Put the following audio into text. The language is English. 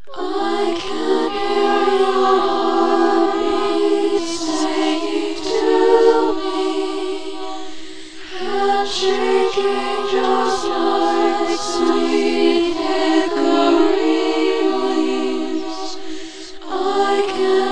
I can hear your heartbeat saying to me, handshaking just like sweet hickory leaves. I can